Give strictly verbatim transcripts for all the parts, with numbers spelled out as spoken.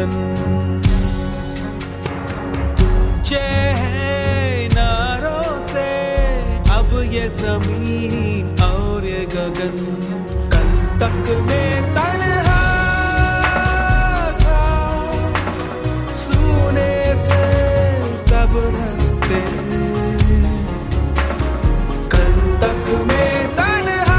वतन। गूंजे हैं नारों से अब ये ज़मीन और ये गगन। कल तक में तन्हा था, सुने थे सब रास्ते। कल तक में तन्हा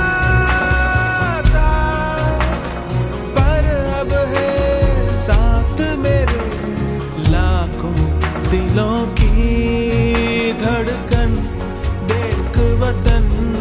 था, पर अब है साथ मेरे लाखों दिलों की धड़कन। देख वतन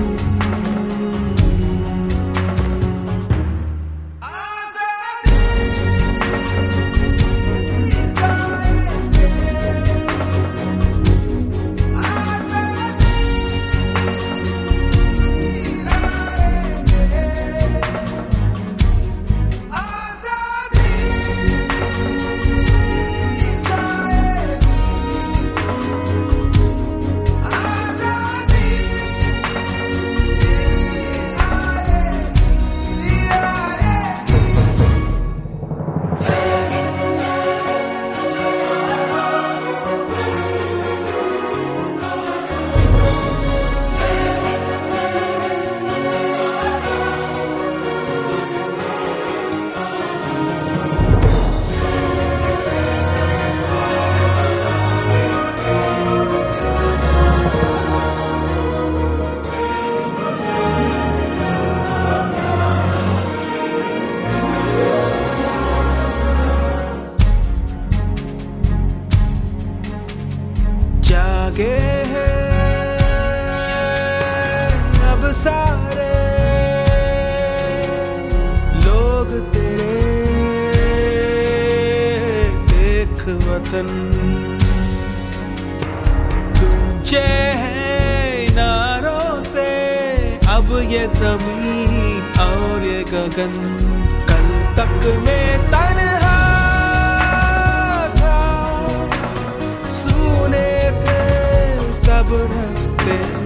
जागे हैं अब सारे लोग तेरे। देख वतन गूंजे हैं नारों से अब ये ज़मीन और ये गगन। कल तक में तन्हा था, सुने थे सब रास्ते।